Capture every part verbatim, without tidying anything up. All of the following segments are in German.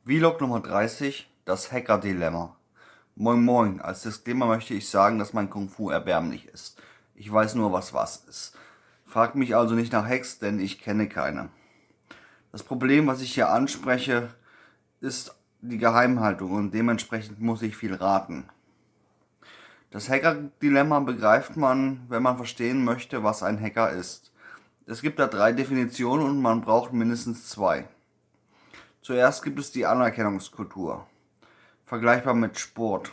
Vlog Nummer dreißig, das Hacker-Dilemma. Moin Moin, als Disclaimer möchte ich sagen, dass mein Kung Fu erbärmlich ist. Ich weiß nur, was was ist. Fragt mich also nicht nach Hacks, denn ich kenne keine. Das Problem, was ich hier anspreche, ist die Geheimhaltung und dementsprechend muss ich viel raten. Das Hacker-Dilemma begreift man, wenn man verstehen möchte, was ein Hacker ist. Es gibt da drei Definitionen und man braucht mindestens zwei. Zuerst gibt es die Anerkennungskultur, vergleichbar mit Sport.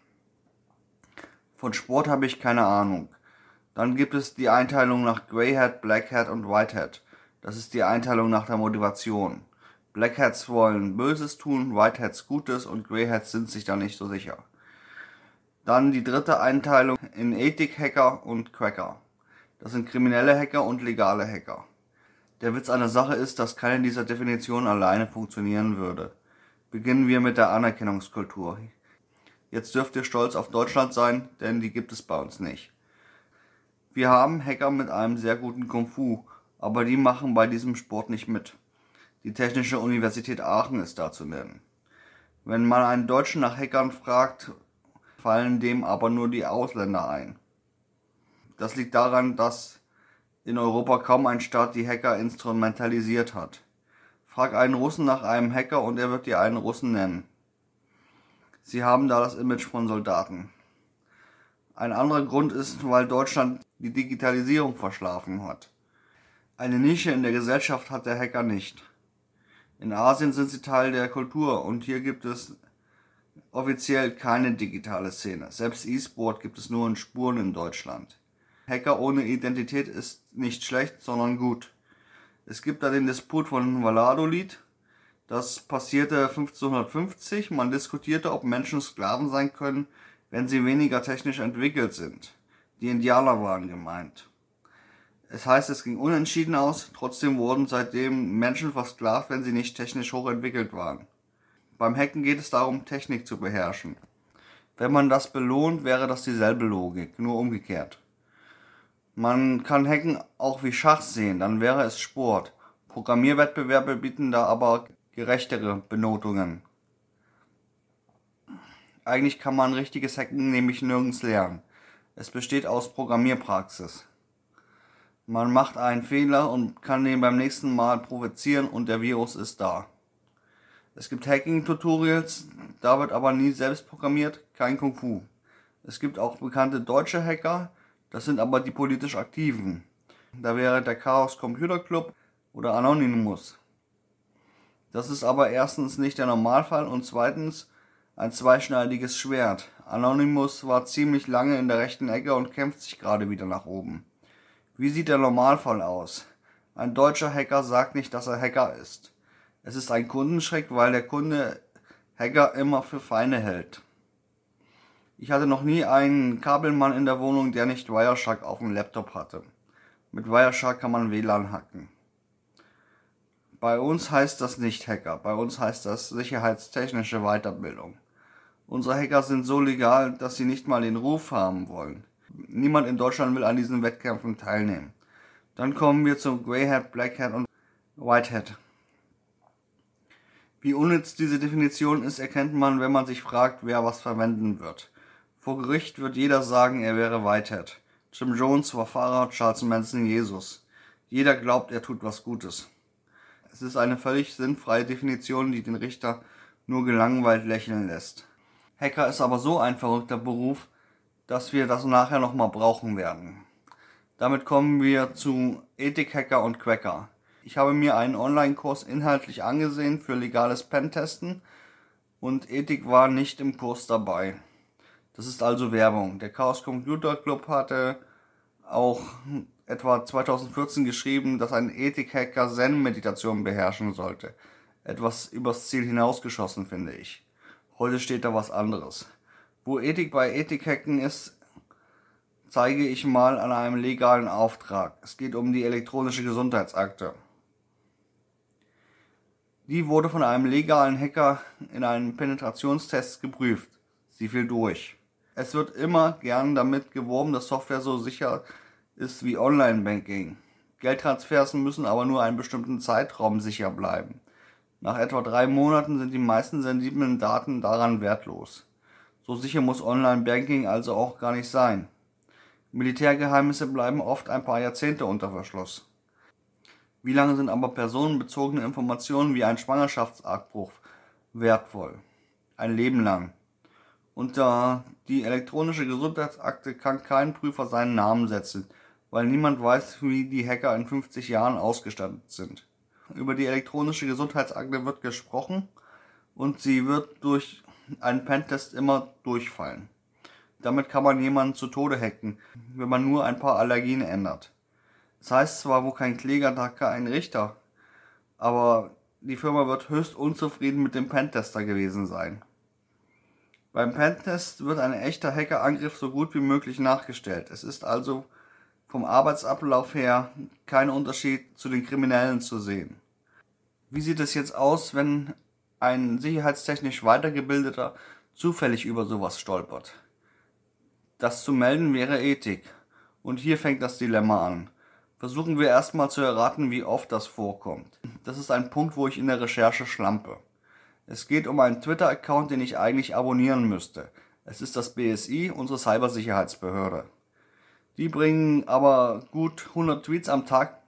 Von Sport habe ich keine Ahnung. Dann gibt es die Einteilung nach Grey Hat, Black Hat und White Hat. Das ist die Einteilung nach der Motivation. Black Hats wollen Böses tun, White Hats Gutes und Grey Hats sind sich da nicht so sicher. Dann die dritte Einteilung in Ethik-Hacker und Cracker. Das sind kriminelle Hacker und legale Hacker. Der Witz an der Sache ist, dass keine dieser Definitionen alleine funktionieren würde. Beginnen wir mit der Anerkennungskultur. Jetzt dürft ihr stolz auf Deutschland sein, denn die gibt es bei uns nicht. Wir haben Hacker mit einem sehr guten Kung Fu, aber die machen bei diesem Sport nicht mit. Die Technische Universität Aachen ist da zu nennen. Wenn man einen Deutschen nach Hackern fragt, fallen dem aber nur die Ausländer ein. Das liegt daran, dass in Europa kaum ein Staat die Hacker instrumentalisiert hat. Frag einen Russen nach einem Hacker und er wird dir einen Russen nennen. Sie haben da das Image von Soldaten. Ein anderer Grund ist, weil Deutschland die Digitalisierung verschlafen hat. Eine Nische in der Gesellschaft hat der Hacker nicht. In Asien sind sie Teil der Kultur und hier gibt es offiziell keine digitale Szene. Selbst E-Sport gibt es nur in Spuren in Deutschland. Hacker ohne Identität ist nicht schlecht, sondern gut. Es gibt da den Disput von Valladolid. Das passierte fünfzehnhundertfünfzig. Man diskutierte, ob Menschen Sklaven sein können, wenn sie weniger technisch entwickelt sind. Die Indianer waren gemeint. Es heißt, es ging unentschieden aus, trotzdem wurden seitdem Menschen versklavt, wenn sie nicht technisch hochentwickelt waren. Beim Hacken geht es darum, Technik zu beherrschen. Wenn man das belohnt, wäre das dieselbe Logik, nur umgekehrt. Man kann Hacken auch wie Schach sehen, dann wäre es Sport. Programmierwettbewerbe bieten da aber gerechtere Benotungen. Eigentlich kann man richtiges Hacken nämlich nirgends lernen. Es besteht aus Programmierpraxis. Man macht einen Fehler und kann den beim nächsten Mal provozieren und der Virus ist da. Es gibt Hacking-Tutorials, da wird aber nie selbst programmiert, kein Kung Fu. Es gibt auch bekannte deutsche Hacker, das sind aber die politisch Aktiven. Da wäre der Chaos Computer Club oder Anonymous. Das ist aber erstens nicht der Normalfall und zweitens ein zweischneidiges Schwert. Anonymous war ziemlich lange in der rechten Ecke und kämpft sich gerade wieder nach oben. Wie sieht der Normalfall aus? Ein deutscher Hacker sagt nicht, dass er Hacker ist. Es ist ein Kundenschreck, weil der Kunde Hacker immer für Feinde hält. Ich hatte noch nie einen Kabelmann in der Wohnung, der nicht Wireshark auf dem Laptop hatte. Mit Wireshark kann man W L A N hacken. Bei uns heißt das nicht Hacker, bei uns heißt das sicherheitstechnische Weiterbildung. Unsere Hacker sind so legal, dass sie nicht mal den Ruf haben wollen. Niemand in Deutschland will an diesen Wettkämpfen teilnehmen. Dann kommen wir zu Grey Hat, Black Hat und White Hat. Wie unnütz diese Definition ist, erkennt man, wenn man sich fragt, wer was verwenden wird. Vor Gericht wird jeder sagen, er wäre White Hat. Jim Jones war Pfarrer, Charles Manson Jesus. Jeder glaubt, er tut was Gutes. Es ist eine völlig sinnfreie Definition, die den Richter nur gelangweilt lächeln lässt. Hacker ist aber so ein verrückter Beruf, dass wir das nachher nochmal brauchen werden. Damit kommen wir zu Ethik-Hacker und Cracker. Ich habe mir einen Online-Kurs inhaltlich angesehen für legales Pentesten und Ethik war nicht im Kurs dabei. Das ist also Werbung. Der Chaos Computer Club hatte auch etwa zweitausendvierzehn geschrieben, dass ein Ethik-Hacker Zen-Meditation beherrschen sollte. Etwas übers Ziel hinausgeschossen, finde ich. Heute steht da was anderes. Wo Ethik bei Ethik-Hacken ist, zeige ich mal an einem legalen Auftrag. Es geht um die elektronische Gesundheitsakte. Die wurde von einem legalen Hacker in einem Penetrationstest geprüft. Sie fiel durch. Es wird immer gern damit geworben, dass Software so sicher ist wie Online-Banking. Geldtransfers müssen aber nur einen bestimmten Zeitraum sicher bleiben. Nach etwa drei Monaten sind die meisten sensiblen Daten daran wertlos. So sicher muss Online-Banking also auch gar nicht sein. Militärgeheimnisse bleiben oft ein paar Jahrzehnte unter Verschluss. Wie lange sind aber personenbezogene Informationen wie ein Schwangerschaftsabbruch wertvoll? Ein Leben lang. Unter die elektronische Gesundheitsakte kann kein Prüfer seinen Namen setzen, weil niemand weiß, wie die Hacker in fünfzig Jahren ausgestattet sind. Über die elektronische Gesundheitsakte wird gesprochen und sie wird durch einen Pentest immer durchfallen. Damit kann man jemanden zu Tode hacken, wenn man nur ein paar Allergien ändert. Das heißt zwar, wo kein Kläger, da kein Richter, aber die Firma wird höchst unzufrieden mit dem Pentester gewesen sein. Beim Pentest wird ein echter Hackerangriff so gut wie möglich nachgestellt. Es ist also vom Arbeitsablauf her kein Unterschied zu den Kriminellen zu sehen. Wie sieht es jetzt aus, wenn ein sicherheitstechnisch weitergebildeter zufällig über sowas stolpert? Das zu melden wäre Ethik. Und hier fängt das Dilemma an. Versuchen wir erstmal zu erraten, wie oft das vorkommt. Das ist ein Punkt, wo ich in der Recherche schlampe. Es geht um einen Twitter-Account, den ich eigentlich abonnieren müsste. Es ist das B S I, unsere Cybersicherheitsbehörde. Die bringen aber gut hundert Tweets am Tag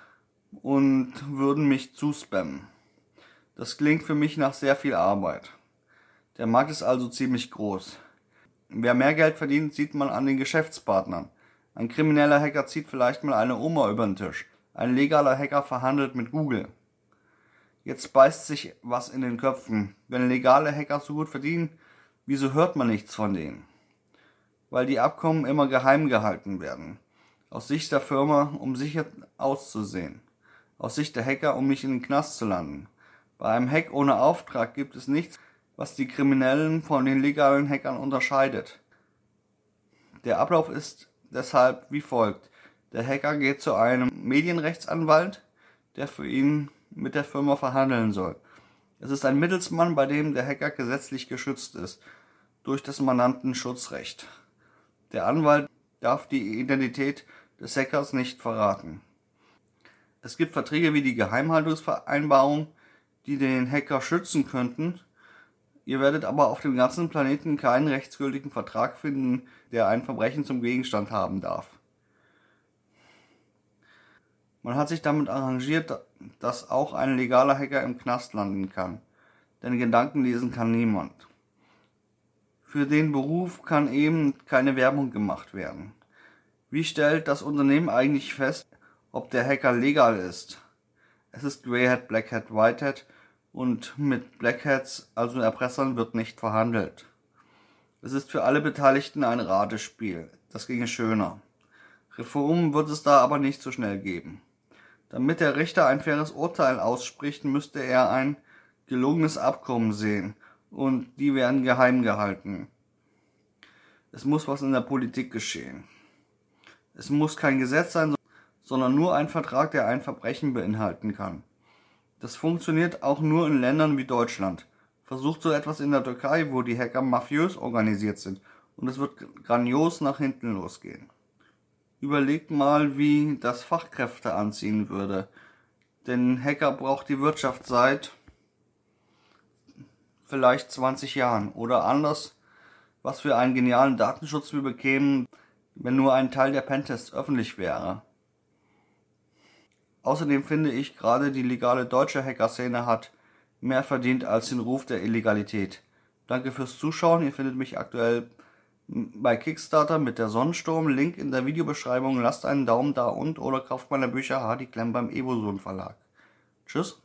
und würden mich zuspammen. Das klingt für mich nach sehr viel Arbeit. Der Markt ist also ziemlich groß. Wer mehr Geld verdient, sieht man an den Geschäftspartnern. Ein krimineller Hacker zieht vielleicht mal eine Oma über den Tisch. Ein legaler Hacker verhandelt mit Google. Jetzt beißt sich was in den Köpfen. Wenn legale Hacker so gut verdienen, wieso hört man nichts von denen? Weil die Abkommen immer geheim gehalten werden. Aus Sicht der Firma, um sicher auszusehen. Aus Sicht der Hacker, um nicht in den Knast zu landen. Bei einem Hack ohne Auftrag gibt es nichts, was die Kriminellen von den legalen Hackern unterscheidet. Der Ablauf ist deshalb wie folgt. Der Hacker geht zu einem Medienrechtsanwalt, der für ihn mit der Firma verhandeln soll. Es ist ein Mittelsmann, bei dem der Hacker gesetzlich geschützt ist, durch das Mandantenschutzrecht. Der Anwalt darf die Identität des Hackers nicht verraten. Es gibt Verträge wie die Geheimhaltungsvereinbarung, die den Hacker schützen könnten. Ihr werdet aber auf dem ganzen Planeten keinen rechtsgültigen Vertrag finden, der ein Verbrechen zum Gegenstand haben darf. Man hat sich damit arrangiert, dass auch ein legaler Hacker im Knast landen kann. Denn Gedanken lesen kann niemand. Für den Beruf kann eben keine Werbung gemacht werden. Wie stellt das Unternehmen eigentlich fest, ob der Hacker legal ist? Es ist Grey Hat, Black Hat, White Hat und mit Black Hats, also Erpressern, wird nicht verhandelt. Es ist für alle Beteiligten ein Ratespiel. Das ginge schöner. Reformen wird es da aber nicht so schnell geben. Damit der Richter ein faires Urteil ausspricht, müsste er ein gelungenes Abkommen sehen und die werden geheim gehalten. Es muss was in der Politik geschehen. Es muss kein Gesetz sein, sondern nur ein Vertrag, der ein Verbrechen beinhalten kann. Das funktioniert auch nur in Ländern wie Deutschland. Versucht so etwas in der Türkei, wo die Hacker mafiös organisiert sind und es wird grandios nach hinten losgehen. Überlegt mal, wie das Fachkräfte anziehen würde. Denn Hacker braucht die Wirtschaft seit vielleicht zwanzig Jahren. Oder anders, was für einen genialen Datenschutz wir bekämen, wenn nur ein Teil der Pentests öffentlich wäre. Außerdem finde ich, gerade die legale deutsche Hacker-Szene hat mehr verdient als den Ruf der Illegalität. Danke fürs Zuschauen. Ihr findet mich aktuell bei Kickstarter mit der Sonnensturm. Link in der Videobeschreibung. Lasst einen Daumen da und oder kauft meine Bücher Hardy Klemm beim Eboson Verlag. Tschüss.